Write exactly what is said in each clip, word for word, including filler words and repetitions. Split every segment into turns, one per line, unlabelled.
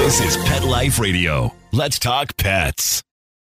This is Pet Life Radio. Let's talk pets.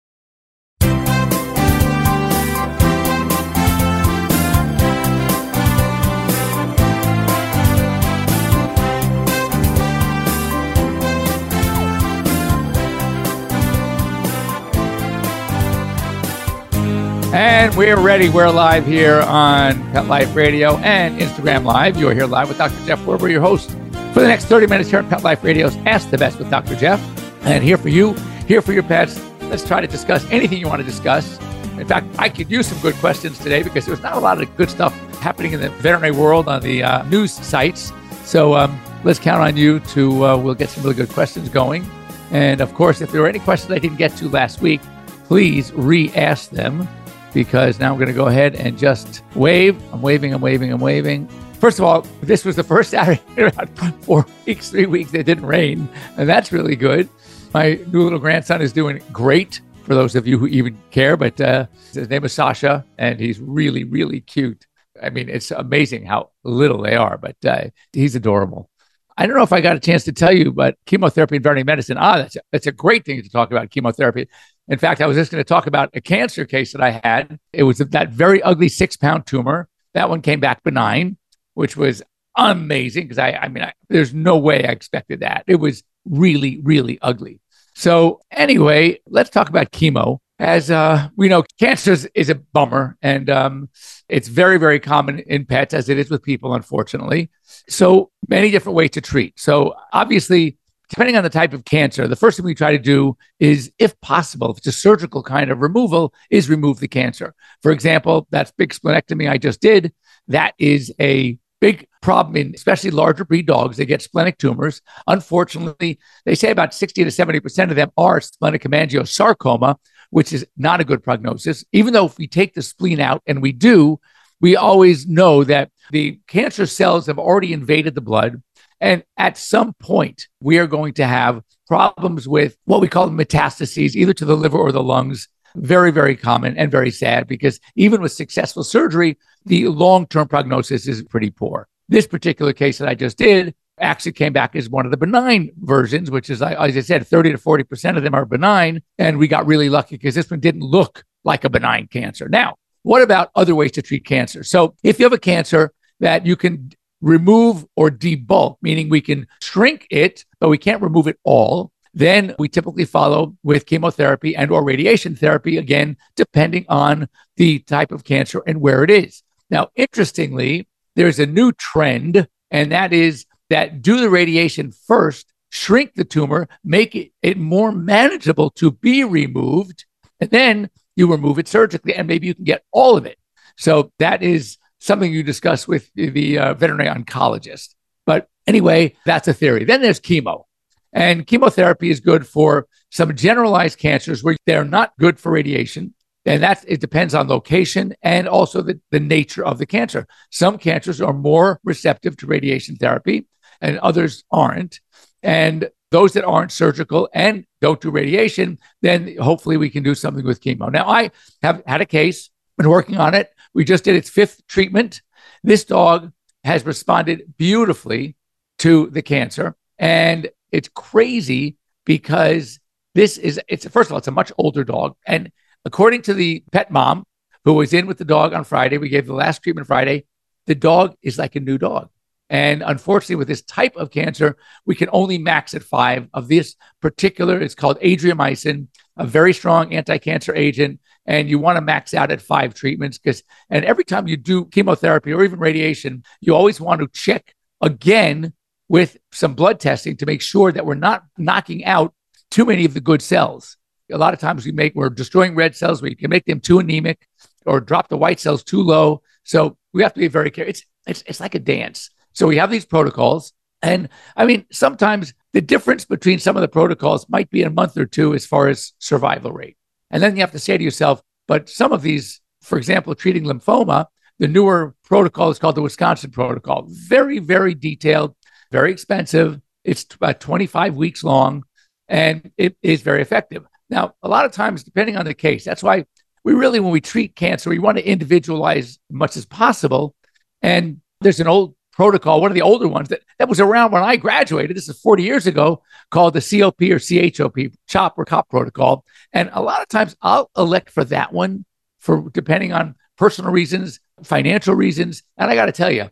And we're ready. We're live here on Pet Life Radio and Instagram Live. You're here live with Doctor Jeff Werber, your host for the next thirty minutes here on Pet Life Radio's Ask the Best with Doctor Jeff. And here for you, here for your pets. Let's try to discuss anything you want to discuss. In fact, I could use some good questions today because there's not a lot of good stuff happening in the veterinary world on the uh, news sites. So um, let's count on you to, uh, we'll get some really good questions going. And of course, if there were any questions I didn't get to last week, please re-ask them, because now I'm going to go ahead and just wave. I'm waving, I'm waving, I'm waving. First of all, this was the first Saturday in about four weeks, three weeks that didn't rain, and that's really good. My new little grandson is doing great, for those of you who even care, but uh, his name is Sasha, and he's really, really cute. I mean, it's amazing how little they are, but uh, he's adorable. I don't know if I got a chance to tell you, but chemotherapy and veterinary medicine, ah, that's a, that's a great thing to talk about, chemotherapy. In fact, I was just going to talk about a cancer case that I had. It was that very ugly six-pound tumor. That one came back benign, which was amazing because I, I mean, I, there's no way I expected that. It was really, really ugly. So anyway, let's talk about chemo. As uh, we know, cancer is, is a bummer, and um, it's very, very common in pets, as it is with people, unfortunately. So many different ways to treat. So obviously, depending on the type of cancer, the first thing we try to do is, if possible, if it's a surgical kind of removal, is remove the cancer. For example, that big splenectomy I just did, that is a big problem in especially larger breed dogs. They get splenic tumors. Unfortunately, they say about sixty to seventy percent of them are splenic hemangiosarcoma, which is not a good prognosis. Even though if we take the spleen out, and we do, we always know that the cancer cells have already invaded the blood. And at some point, we are going to have problems with what we call metastases, either to the liver or the lungs. Very, very common and very sad, because even with successful surgery, the long-term prognosis is pretty poor. This particular case that I just did actually came back as one of the benign versions, which is, as I said, thirty to forty percent of them are benign. And we got really lucky because this one didn't look like a benign cancer. Now, what about other ways to treat cancer? So if you have a cancer that you can remove or debulk, meaning we can shrink it, but we can't remove it all, then we typically follow with chemotherapy and or radiation therapy, again, depending on the type of cancer and where it is. Now, interestingly, there's a new trend, and that is that do the radiation first, shrink the tumor, make it, it more manageable to be removed, and then you remove it surgically, and maybe you can get all of it. So that is something you discuss with the uh, veterinary oncologist. But anyway, that's a theory. Then there's chemo. And chemotherapy is good for some generalized cancers where they're not good for radiation. And that it depends on location and also the, the nature of the cancer. Some cancers are more receptive to radiation therapy and others aren't. And those that aren't surgical and don't do radiation, then hopefully we can do something with chemo. Now, I have had a case, been working on it. We just did its fifth treatment. This dog has responded beautifully to the cancer. And it's crazy because this is, it's first of all, it's a much older dog. And according to the pet mom who was in with the dog on Friday, we gave the last treatment Friday, the dog is like a new dog. And unfortunately, with this type of cancer, we can only max at five of this particular, it's called adriamycin, a very strong anti-cancer agent. And you want to max out at five treatments because, and every time you do chemotherapy or even radiation, you always want to check again with some blood testing to make sure that we're not knocking out too many of the good cells. A lot of times we make, we're destroying red cells. We can make them too anemic or drop the white cells too low. So we have to be very careful. It's, it's, it's like a dance. So we have these protocols. And I mean, sometimes the difference between some of the protocols might be a month or two as far as survival rate. And then you have to say to yourself, but some of these, for example, treating lymphoma, the newer protocol is called the Wisconsin protocol. Very, very detailed, very expensive. It's about twenty-five weeks long, and it is very effective. Now, a lot of times, depending on the case, that's why we really, when we treat cancer, we want to individualize as much as possible. And there's an old protocol, one of the older ones that, that was around when I graduated. This is forty years ago, called the C O P or C H O P, CHOP or COP protocol. And a lot of times I'll elect for that one for depending on personal reasons, financial reasons. And I got to tell you,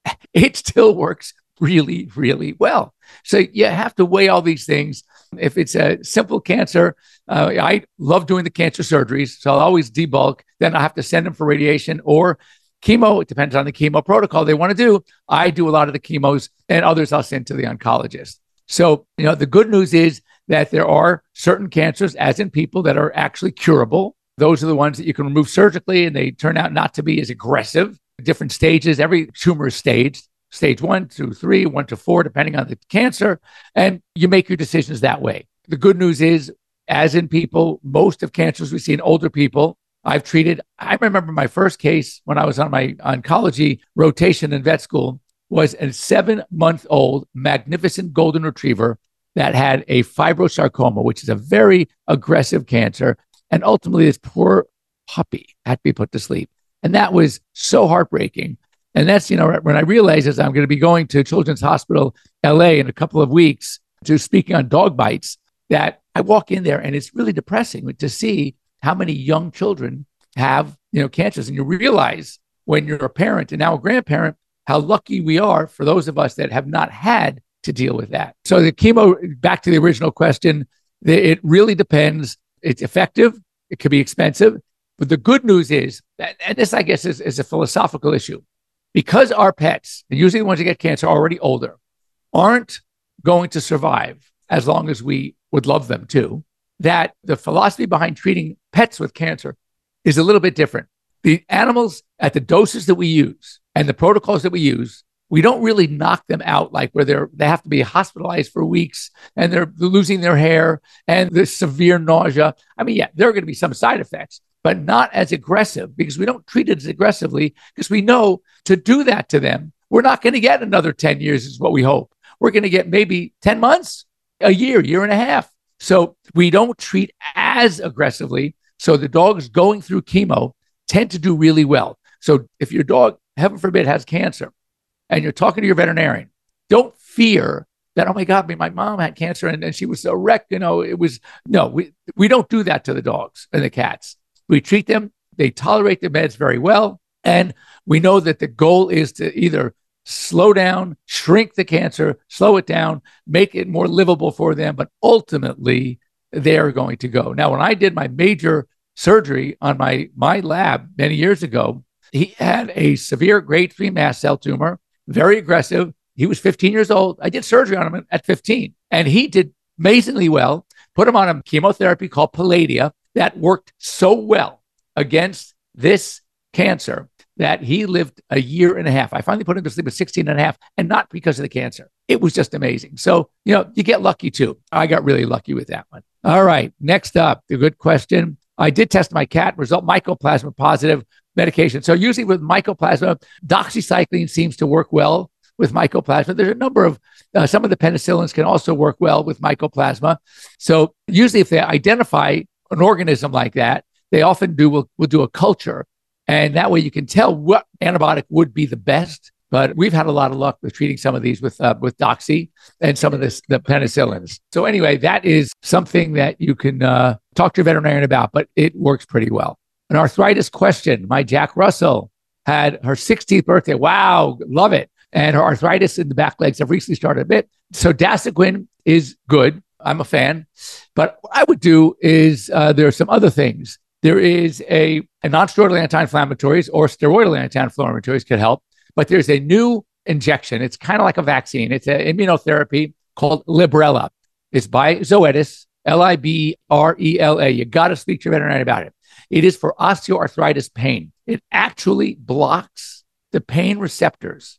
it still works really, really well. So you have to weigh all these things. If it's a simple cancer, uh, I love doing the cancer surgeries. So I'll always debulk. Then I have to send them for radiation or chemo. It depends on the chemo protocol they want to do. I do a lot of the chemos and others I'll send to the oncologist. So, you know, the good news is that there are certain cancers, as in people, that are actually curable. Those are the ones that you can remove surgically and they turn out not to be as aggressive. Different stages, every tumor is staged. Stage one, two, three, one to four, depending on the cancer. And you make your decisions that way. The good news is, as in people, most of cancers we see in older people, I've treated. I remember my first case when I was on my oncology rotation in vet school was a seven-month-old magnificent golden retriever that had a fibrosarcoma, which is a very aggressive cancer. And ultimately, this poor puppy had to be put to sleep. And that was so heartbreaking. And that's, you know, when I realized as I'm going to be going to Children's Hospital L A in a couple of weeks to speaking on dog bites, that I walk in there and it's really depressing to see how many young children have, you know, cancers. And you realize when you're a parent and now a grandparent, how lucky we are for those of us that have not had to deal with that. So the chemo, back to the original question, it really depends. It's effective. It could be expensive. But the good news is, that, and this, I guess, is, is a philosophical issue. Because our pets, and usually the ones that get cancer are already older, aren't going to survive as long as we would love them to, that the philosophy behind treating pets with cancer is a little bit different. The animals at the doses that we use and the protocols that we use, we don't really knock them out like where they're, they have to be hospitalized for weeks and they're losing their hair and the severe nausea. I mean, yeah, there are going to be some side effects, but not as aggressive because we don't treat it as aggressively because we know to do that to them, we're not going to get another ten years is what we hope. We're going to get maybe ten months, a year, year and a half. So we don't treat as aggressively. So the dogs going through chemo tend to do really well. So if your dog, heaven forbid, has cancer and you're talking to your veterinarian, don't fear that, oh my God, my mom had cancer and, and she was a wreck. You know, it was, no, we, we don't do that to the dogs and the cats. We treat them. They tolerate the meds very well. And we know that the goal is to either slow down, shrink the cancer, slow it down, make it more livable for them. But ultimately, they're going to go. Now, when I did my major surgery on my, my lab many years ago, he had a severe grade three mast cell tumor, very aggressive. He was fifteen years old. I did surgery on him at fifteen. And he did amazingly well. Put him on a chemotherapy called Palladia that worked so well against this cancer that he lived a year and a half. I finally put him to sleep at sixteen and a half, and not because of the cancer. It was just amazing. So, you know, you get lucky too. I got really lucky with that one. All right. Next up, the good question. I did test my cat, result mycoplasma positive medication. So usually with mycoplasma, doxycycline seems to work well with mycoplasma. There's a number of, uh, some of the penicillins can also work well with mycoplasma. So usually if they identify an organism like that, they often do, will, will do a culture. And that way you can tell what antibiotic would be the best. But we've had a lot of luck with treating some of these with uh, with doxy and some of this, the penicillins. So anyway, that is something that you can uh, talk to your veterinarian about, but it works pretty well. An arthritis question. My Jack Russell had her sixteenth birthday. Wow, love it. And her arthritis in the back legs have recently started a bit. So Dasaquin is good. I'm a fan. But what I would do is uh, there are some other things. There is a, a non-steroidal anti-inflammatories or steroidal anti-inflammatories could help. But there's a new injection. It's kind of like a vaccine. It's an immunotherapy called Librela. It's by Zoetis, L I B R E L A. You got to speak to your veterinarian about it. It is for osteoarthritis pain. It actually blocks the pain receptors,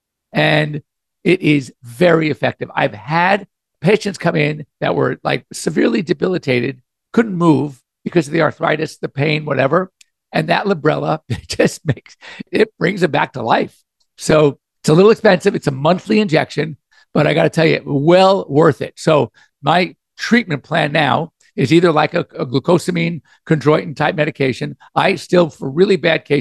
and it is very effective. I've had patients come in that were like severely debilitated, couldn't move because of the arthritis, the pain, whatever. And that Librela just makes, it brings them back to life. So it's a little expensive. It's a monthly injection, but I got to tell you, well worth it. So my treatment plan now is either like a, a glucosamine chondroitin type medication. I still, for really bad cases,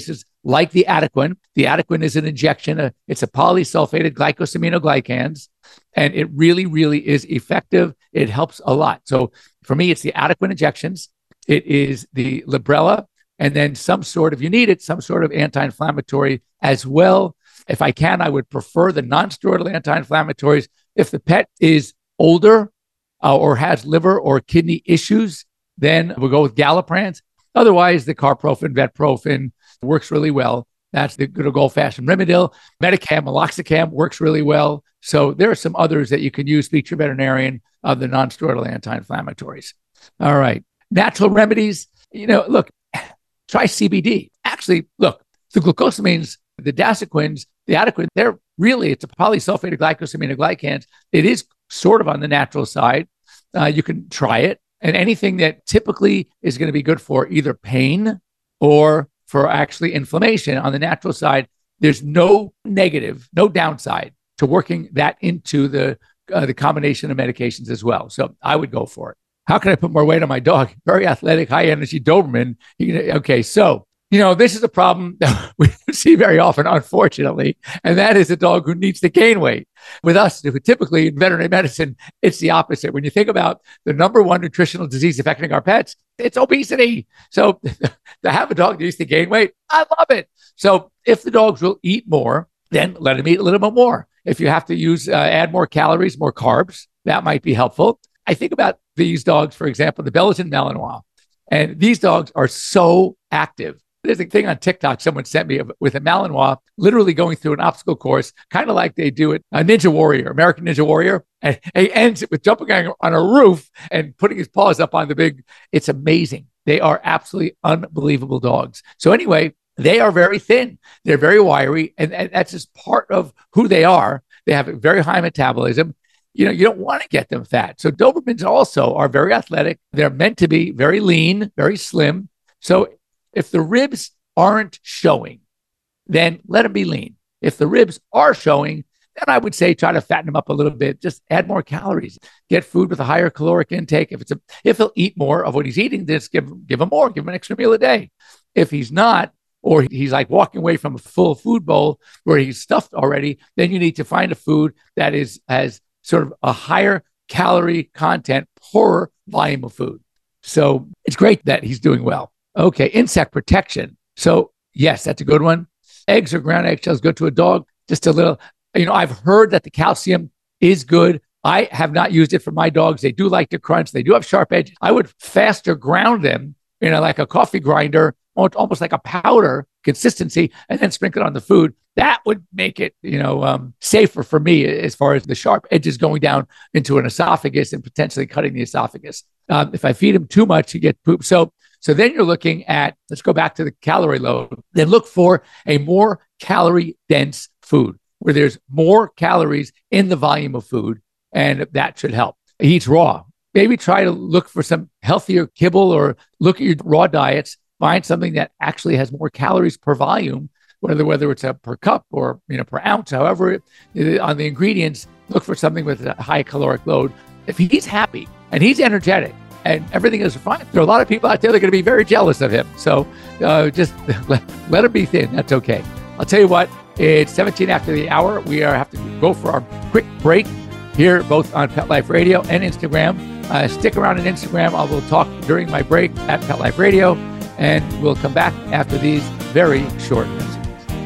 like the Adequan. The Adequan is an injection. Uh, it's a polysulfated glycosaminoglycans, and it really, really is effective. It helps a lot. So for me, it's the Adequan injections. It is the Librela, and then some sort of, you need it, some sort of anti-inflammatory as well. If I can, I would prefer the non-steroidal anti-inflammatories. If the pet is older uh, or has liver or kidney issues, then we'll go with Galliprant. Otherwise, the Carprofen, Vetprofen works really well. That's the good old-fashioned Rimadyl. Metacam, Meloxicam works really well. So there are some others that you can use, speak to your veterinarian, of the non-steroidal anti-inflammatories. All right. Natural remedies. You know, look, try C B D. Actually, look, the glucosamines, the Dasaquins, the Adequan, they're really, it's a polysulfated glycosaminoglycans. It is sort of on the natural side. Uh, you can try it. And anything that typically is going to be good for either pain or for actually inflammation on the natural side, there's no negative, no downside to working that into the uh, the combination of medications as well. So I would go for it. How can I put more weight on my dog? Very athletic, high energy Doberman. Okay, so, you know, this is a problem that we see very often, unfortunately, and that is a dog who needs to gain weight. With us, typically in veterinary medicine, it's the opposite. When you think about the number one nutritional disease affecting our pets, it's obesity. So to have a dog that needs to gain weight, I love it. So if the dogs will eat more, then let them eat a little bit more. If you have to use, uh, add more calories, more carbs, that might be helpful. I think about these dogs, for example, the Belgian Malinois, and these dogs are so active. There's a thing on TikTok someone sent me with a Malinois literally going through an obstacle course, kind of like they do it a Ninja Warrior, American Ninja Warrior, and he ends it with jumping on a roof and putting his paws up on the big. It's amazing. They are absolutely unbelievable dogs. So anyway, they are very thin. They're very wiry, and, and that's just part of who they are. They have a very high metabolism. You know, you don't want to get them fat. So Dobermans also are very athletic. They're meant to be very lean, very slim. So if the ribs aren't showing, then let them be lean. If the ribs are showing, then I would say try to fatten them up a little bit. Just add more calories. Get food with a higher caloric intake. If it's a, if he'll eat more of what he's eating, just give give him more. Give him an extra meal a day. If he's not, or he's like walking away from a full food bowl where he's stuffed already, then you need to find a food that is has sort of a higher calorie content, poorer volume of food. So it's great that he's doing well. Okay, insect protection. So yes, that's a good one. Eggs or ground eggshells good to a dog. Just a little, you know, I've heard that the calcium is good. I have not used it for my dogs. They do like to crunch. They do have sharp edges. I would faster ground them, you know, like a coffee grinder, almost like a powder consistency, and then sprinkle it on the food. That would make it, you know, um, safer for me as far as the sharp edges going down into an esophagus and potentially cutting the esophagus. Um, if I feed him too much, he gets poop. So, so then you're looking at, let's go back to the calorie load. Then look for a more calorie dense food where there's more calories in the volume of food, and that should help. He eats raw. Maybe try to look for some healthier kibble or look at your raw diets. Find something that actually has more calories per volume, whether whether it's a per cup or, you know, per ounce, however, on the ingredients, look for something with a high caloric load. If he's happy and he's energetic and everything is fine, there are a lot of people out there that are going to be very jealous of him. So uh, just let, let him be thin. That's okay. I'll tell you what, it's seventeen after the hour. We are have to go for our quick break here, both on Pet Life Radio and Instagram. Uh, stick around on Instagram. I will talk during my break at Pet Life Radio. And we'll come back after these very short messages.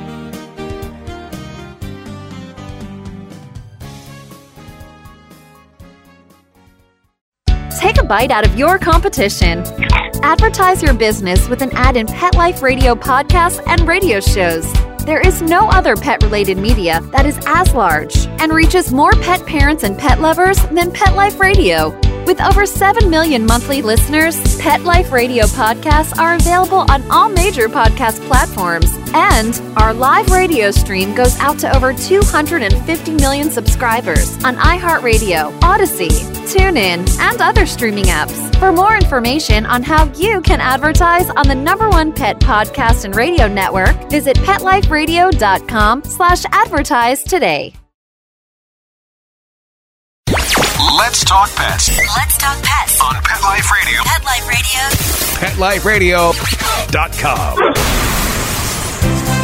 Take a bite out of your competition. Advertise your business with an ad in Pet Life Radio podcasts and radio shows. There is no other pet-related media that is as large and reaches more pet parents and pet lovers than Pet Life Radio. With over seven million monthly listeners, Pet Life Radio podcasts are available on all major podcast platforms, and our live radio stream goes out to over two hundred fifty million subscribers on iHeartRadio, Odyssey, TuneIn, and other streaming apps. For more information on how you can advertise on the number one pet podcast and radio network, visit PetLifeRadio.com slash advertise today.
Let's talk pets.
Let's talk pets
On Pet Life Radio.
Pet Life Radio.
Pet Life Radio dot com.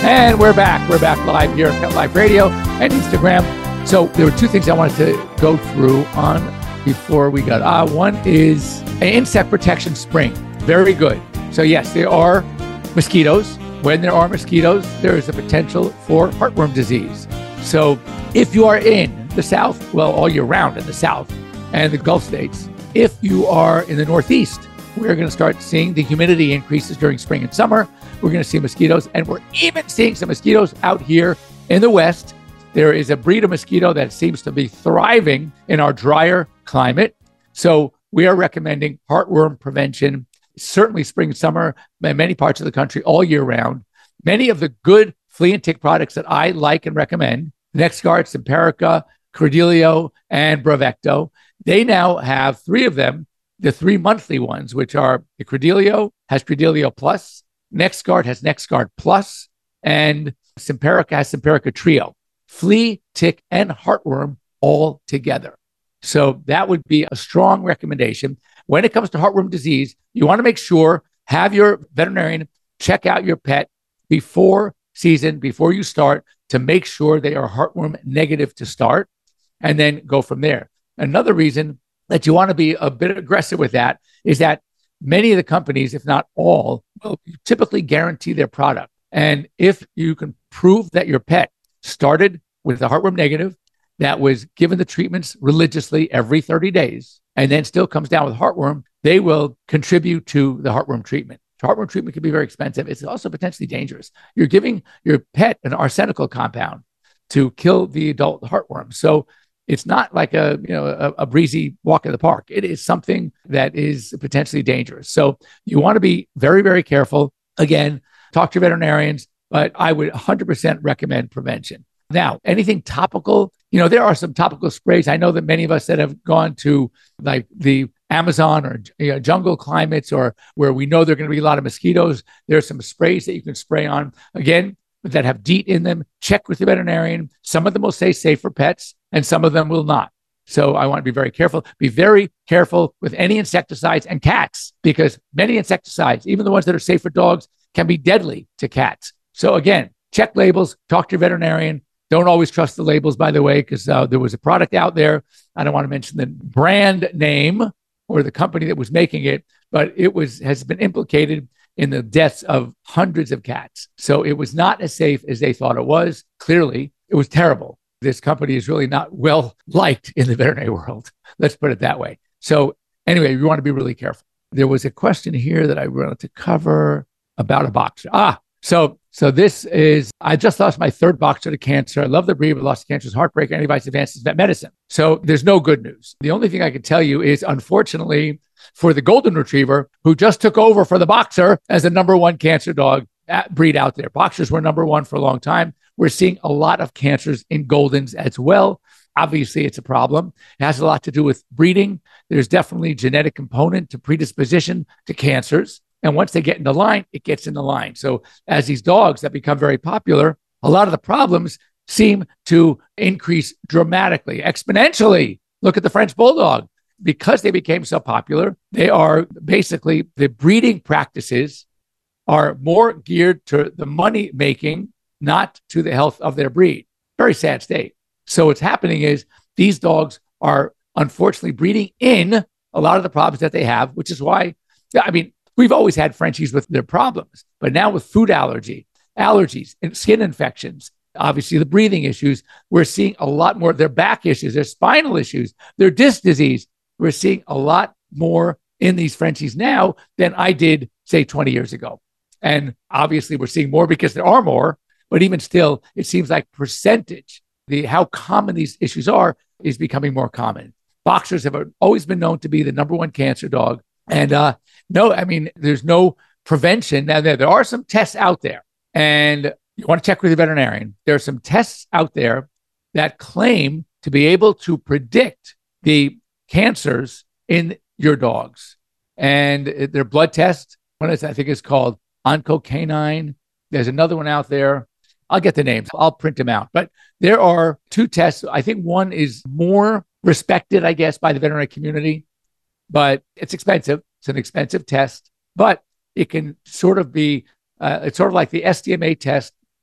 And we're back. We're back live here at Pet Life Radio and Instagram. So there were two things I wanted to go through on before we got. Uh, one is an insect protection spring. Very good. So yes, there are mosquitoes. When there are mosquitoes, there is a potential for heartworm disease. So if you are in the South, well, all year round in the South and the Gulf states, if you are in the Northeast, we're going to start seeing the humidity increases during spring and summer. We're going to see mosquitoes, and we're even seeing some mosquitoes out here in the West. There is a breed of mosquito that seems to be thriving in our drier climate. So we are recommending heartworm prevention, certainly spring and summer, in many parts of the country, all year round. Many of the good flea and tick products that I like and recommend, NexGard, Simparica, Credelio, and Bravecto, they now have three of them, the three monthly ones, which are the Credelio has Credelio Plus, NexGard has NexGard Plus, and Simparica has Simparica Trio. Flea, tick, and heartworm all together. So that would be a strong recommendation. When it comes to heartworm disease, you want to make sure, have your veterinarian check out your pet before season, before you start, to make sure they are heartworm negative to start, and then go from there. Another reason that you want to be a bit aggressive with that is that many of the companies, if not all, will typically guarantee their product. And if you can prove that your pet started with a heartworm negative, that was given the treatments religiously every thirty days, and then still comes down with heartworm, they will contribute to the heartworm treatment. Heartworm treatment can be very expensive. It's also potentially dangerous. You're giving your pet an arsenical compound to kill the adult heartworm. So it's not like a, you know, a, a breezy walk in the park. It is something that is potentially dangerous. So you want to be very, very careful. Again, talk to your veterinarians, but I would one hundred percent recommend prevention. Now, anything topical, you know, there are some topical sprays. I know that many of us that have gone to like the Amazon or, you know, jungle climates, or where we know there are going to be a lot of mosquitoes, there are some sprays that you can spray on, again, that have DEET in them. Check with the veterinarian. Some of them will say safe for pets, and some of them will not. So I want to be very careful. Be very careful with any insecticides and cats, because many insecticides, even the ones that are safe for dogs, can be deadly to cats. So again, check labels, talk to your veterinarian. Don't always trust the labels, by the way, because uh, there was a product out there. I don't want to mention the brand name or the company that was making it, but it was has been implicated in the deaths of hundreds of cats. So it was not as safe as they thought it was. Clearly, it was terrible. This company is really not well liked in the veterinary world. Let's put it that way. So anyway, you want to be really careful. There was a question here that I wanted to cover about a boxer. Ah, so so this is, I just lost my third boxer to cancer. I love the breed, but lost to cancer is heartbreaking. Antibiotics advances vet medicine. So there's no good news. The only thing I can tell you is, unfortunately, for the golden retriever, who just took over for the boxer as the number one cancer dog breed out there. Boxers were number one for a long time. We're seeing a lot of cancers in Goldens as well. Obviously, it's a problem. It has a lot to do with breeding. There's definitely a genetic component to predisposition to cancers. And once they get in the line, it gets in the line. So as these dogs that become very popular, a lot of the problems seem to increase dramatically, exponentially. Look at the French Bulldog. Because they became so popular, they are basically, the breeding practices are more geared to the money making, not to the health of their breed. Very sad state. So what's happening is these dogs are unfortunately breeding in a lot of the problems that they have, which is why, I mean, we've always had Frenchies with their problems, but now with food allergy, allergies, and skin infections, obviously the breathing issues, we're seeing a lot more of their back issues, their spinal issues, their disc disease. We're seeing a lot more in these Frenchies now than I did, say, twenty years ago. And obviously we're seeing more because there are more, but even still, it seems like percentage, the how common these issues are, is becoming more common. Boxers have always been known to be the number one cancer dog. And uh, no, I mean, there's no prevention. Now, there, there are some tests out there, and you want to check with your veterinarian. There are some tests out there that claim to be able to predict the cancers in your dogs. And their blood test, one is, I think is called OncoCanine. There's another one out there. I'll get the names. I'll print them out. But there are two tests. I think one is more respected, I guess, by the veterinary community, but it's expensive. It's an expensive test, but it can sort of be, uh, it's sort of like the S D M A test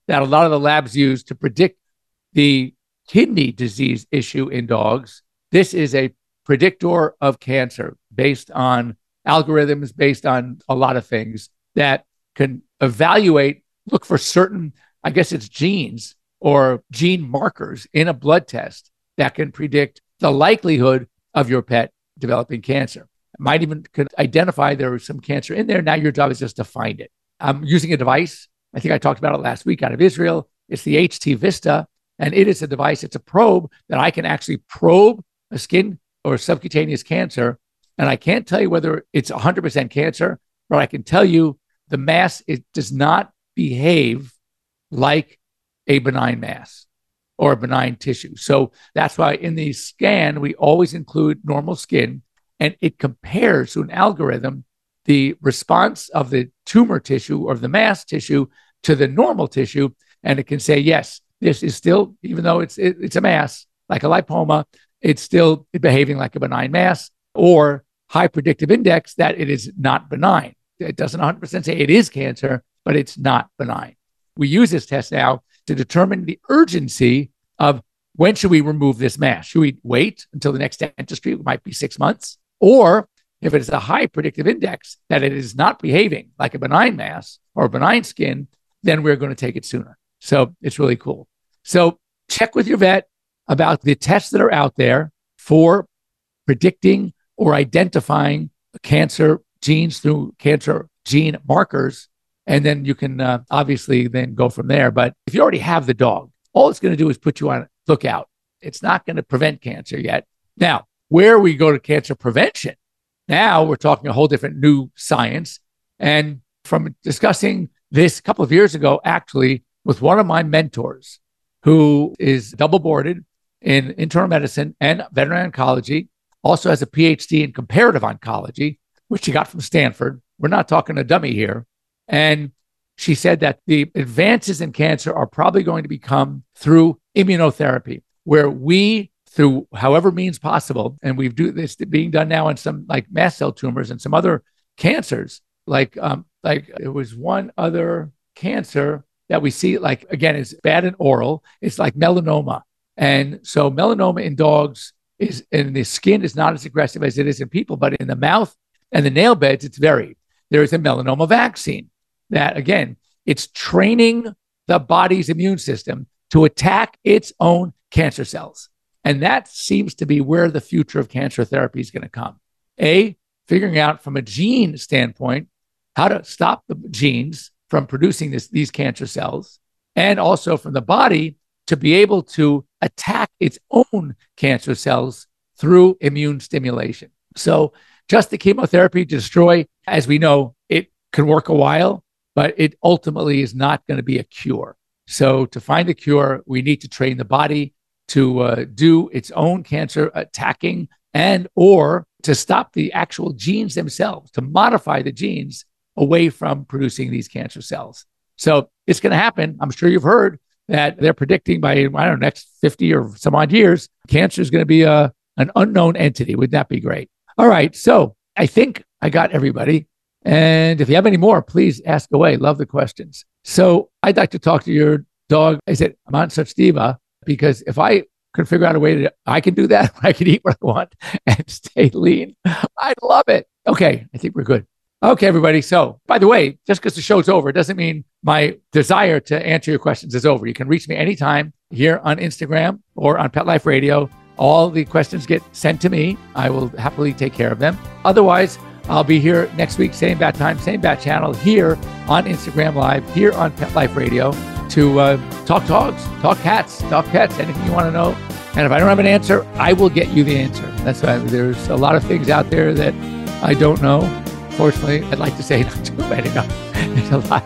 that a lot of the labs use to predict the kidney disease issue in dogs. This is a predictor of cancer based on algorithms, based on a lot of things that can evaluate, look for certain, I guess it's genes or gene markers in a blood test that can predict the likelihood of your pet developing cancer. It might even could identify there was some cancer in there. Now your job is just to find it. I'm using a device. I think I talked about it last week out of Israel. It's the H T Vista, and it is a device. It's a probe that I can actually probe a skin or subcutaneous cancer. And I can't tell you whether it's one hundred percent cancer, but I can tell you the mass, it does not behave like a benign mass or a benign tissue. So that's why in the scan, we always include normal skin, and it compares to an algorithm the response of the tumor tissue or the mass tissue to the normal tissue. And it can say, yes, this is still, even though it's it, it's a mass, like a lipoma, it's still behaving like a benign mass, or high predictive index that it is not benign. It doesn't one hundred percent say it is cancer, but it's not benign. We use this test now to determine the urgency of when should we remove this mass. Should we wait until the next dentistry? It might be six months. Or if it is a high predictive index that it is not behaving like a benign mass or benign skin, then we're going to take it sooner. So it's really cool. So check with your vet about the tests that are out there for predicting or identifying cancer genes through cancer gene markers. And then you can uh, obviously then go from there. But if you already have the dog, all it's going to do is put you on lookout. It's not going to prevent cancer yet. Now, where we go to cancer prevention, now we're talking a whole different new science. And from discussing this a couple of years ago, actually, with one of my mentors who is double boarded in internal medicine and veterinary oncology, also has a P H D in comparative oncology, which she got from Stanford. We're not talking a dummy here. And she said that the advances in cancer are probably going to become through immunotherapy, where we, through however means possible, and we've do this being done now on some like mast cell tumors and some other cancers, like um, like it was one other cancer that we see, like, again, it's bad in oral. It's like melanoma. And so melanoma in dogs is, in the skin is not as aggressive as it is in people, but in the mouth and the nail beds, it's very. There is a melanoma vaccine that, again, it's training the body's immune system to attack its own cancer cells. And that seems to be where the future of cancer therapy is going to come. A, figuring out from a gene standpoint how to stop the genes from producing this, these cancer cells, and also from the body to be able to attack its own cancer cells through immune stimulation. So just the chemotherapy to destroy, as we know, it can work a while, but it ultimately is not going to be a cure. So to find a cure, we need to train the body to uh, do its own cancer attacking and or to stop the actual genes themselves, to modify the genes away from producing these cancer cells. So it's going to happen. I'm sure you've heard that they're predicting by, I don't know, next fifty or some odd years, cancer is going to be a, an unknown entity. Would that be great? All right. So I think I got everybody. And if you have any more, please ask away. Love the questions. So I'd like to talk to your dog. Is it Mansur Diva? Because if I could figure out a way that I can do that, I can eat what I want and stay lean, I'd love it. Okay. I think we're good. Okay, everybody. So, by the way, just because the show's over doesn't mean my desire to answer your questions is over. You can reach me anytime here on Instagram or on Pet Life Radio. All the questions get sent to me. I will happily take care of them. Otherwise, I'll be here next week, same bat time, same bat channel, here on Instagram Live, here on Pet Life Radio, to uh, talk dogs, talk cats, talk pets, anything you want to know. And if I don't have an answer, I will get you the answer. That's why there's a lot of things out there that I don't know. Fortunately, I'd like to say not too many. No, there's a lot.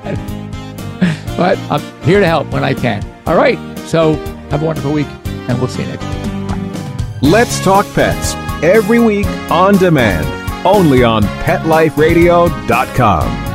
But I'm here to help when I can. All right. So have a wonderful week, and we'll see you next week. Bye.
Let's Talk Pets, every week on demand, only on pet life radio dot com.